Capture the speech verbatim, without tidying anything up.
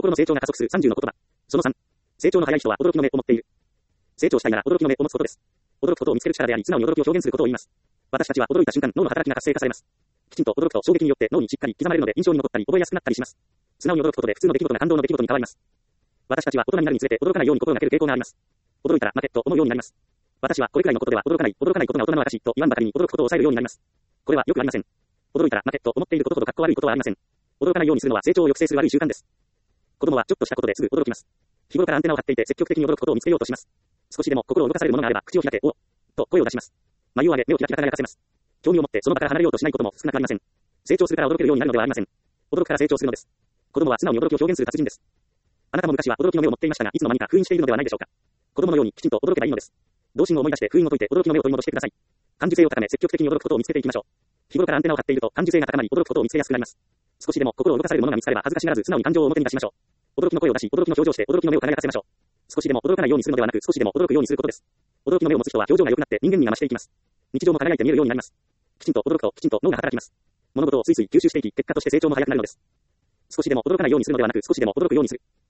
心の成長が加速するさんじゅうの言葉。そのさん。成長の早い人は驚きの目を持っている。成長したいなら驚きの目を持つことです。驚くことを見つける力であり、素直に驚きを表現することを言います。私たちは驚いた瞬間、脳の働きが活性化されます。きちんと驚くと衝撃によって脳にしっかり刻まれるので印象に残ったり覚えやすくなったりします。素直に驚くことで普通の出来事が感動の出来事に変わります。私たちは大人になるにつれて驚かないように心がける傾向があります。驚いたら負けと思うようになります。私はこれくらいのことでは驚かない、驚かないことが大人の証と言わんばかりに驚くことを抑えるようになります。これはよくありません。驚いたら負けと思っていることほど格好悪いことはありません。驚かないようにするのは成長を抑制する悪い習慣です。子供はちょっとしたことですぐ驚きます。日頃からアンテナを張っていて積極的に驚くことを見つけようとします。少しでも心を動かされるものがあれば口を開け、おと声を出します。眉を上げ、目を開き輝かせます。興味を持ってその場から離れようとしないことも少なくありません。成長するから驚けるようになるのではありません。驚くから成長するのです。子供は素直に驚きを表現する達人です。あなたも昔は驚きの目を持っていましたが、いつの間にか封印しているのではないでしょうか。子供のようにきちんと驚けばいいのです。童心を思い出して封印を解いて驚きの目を取り戻してください。感受性を高め積極的に驚くことを見つけていきましょう。日頃からアンテナを張っていると感受性が高まり驚くことを見つけやすくなります。少しでも心を動かされるものが見つかれば恥ずかしがらず素直に感情を表に出しましょう。驚きの声を出し、驚きの表情をして驚きの目を輝かせましょう。少しでも驚かないようにするのではなく、少しでも驚くようにすることです。驚きの目を持つ人は表情が良くなって人間味が増していきます。日常も輝いて見えるようになります。きちんと驚くときちんと脳が働きます。物事をついつい吸収していき、結果として成長も早くなるのです。少しでも驚かないようにするのではなく、少しでも驚くようにする。